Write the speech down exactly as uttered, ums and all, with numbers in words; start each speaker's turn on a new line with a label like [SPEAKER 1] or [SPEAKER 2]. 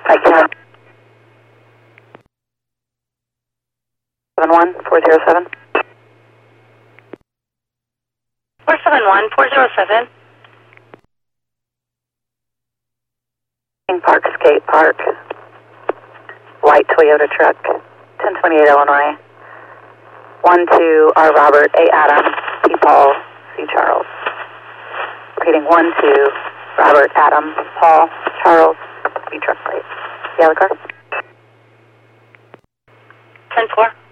[SPEAKER 1] I can. seven one four zero seven.
[SPEAKER 2] four seven one four zero seven.
[SPEAKER 1] Park, Skate Park. White Toyota truck. ten twenty-eight Illinois. one two R Robert, A Adam, P Paul, C Charles. Repeating one two Robert, Adam, Paul, Charles, B truck plate. You have a car?
[SPEAKER 2] ten four.